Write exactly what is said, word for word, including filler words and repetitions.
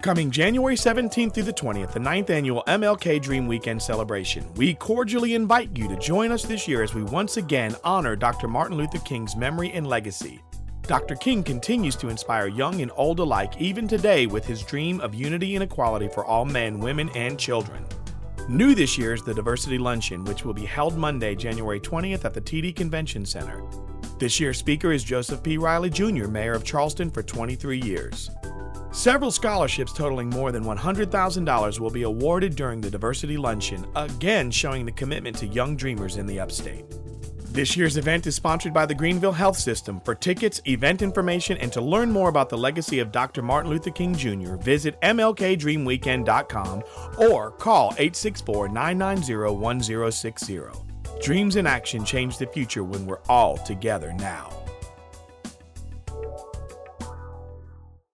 Coming January seventeenth through the twentieth, the ninth Annual M L K Dream Weekend celebration. We cordially invite you to join us this year as we once again honor Doctor Martin Luther King's memory and legacy. Doctor King continues to inspire young and old alike even today with his dream of unity and equality for all men, women, and children. New this year is the Diversity Luncheon, which will be held Monday, January twentieth at the T D Convention Center. This year's speaker is Joseph P. Riley Junior, Mayor of Charleston for twenty-three years. Several scholarships totaling more than one hundred thousand dollars will be awarded during the Diversity Luncheon, again showing the commitment to young dreamers in the upstate. This year's event is sponsored by the Greenville Health System. For tickets, event information, and to learn more about the legacy of Doctor Martin Luther King Junior, visit M L K dream weekend dot com or call eight six four, nine nine zero, one zero six zero. Dreams in action change the future when we're all together now.